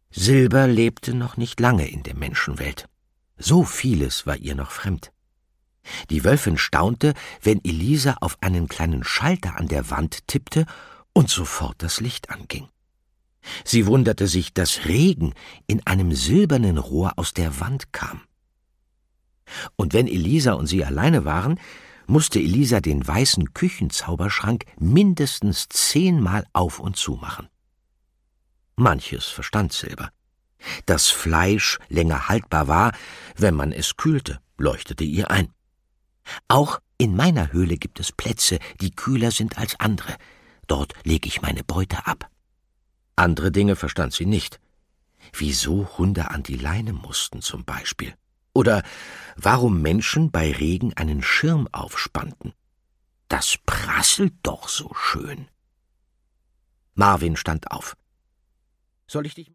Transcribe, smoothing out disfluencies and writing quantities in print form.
Silber lebte noch nicht lange in der Menschenwelt. So vieles war ihr noch fremd. Die Wölfin staunte, wenn Elisa auf einen kleinen Schalter an der Wand tippte und sofort das Licht anging. Sie wunderte sich, dass Regen in einem silbernen Rohr aus der Wand kam. Und wenn Elisa und sie alleine waren, musste Elisa den weißen Küchenzauberschrank mindestens 10-mal auf und zu machen. Manches verstand Silber. Dass Fleisch länger haltbar war, wenn man es kühlte, leuchtete ihr ein. Auch in meiner Höhle gibt es Plätze, die kühler sind als andere. Dort lege ich meine Beute ab. Andere Dinge verstand sie nicht. Wieso Hunde an die Leine mussten zum Beispiel. Oder warum Menschen bei Regen einen Schirm aufspannten. Das prasselt doch so schön. Marvin stand auf. »Soll ich dich